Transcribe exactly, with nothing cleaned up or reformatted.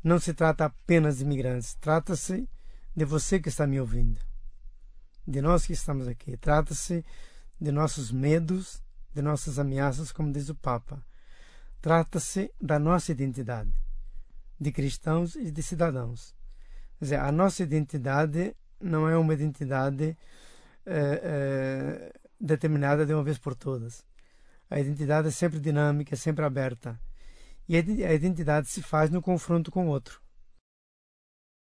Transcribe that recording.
não se trata apenas de imigrantes, trata-se de você que está me ouvindo, de nós que estamos aqui. Trata-se de nossos medos, de nossas ameaças, como diz o Papa. Trata-se da nossa identidade, de cristãos e de cidadãos. Quer dizer, a nossa identidade não é uma identidade eh, eh, determinada de uma vez por todas. A identidade é sempre dinâmica, é sempre aberta. E a identidade se faz no confronto com o outro.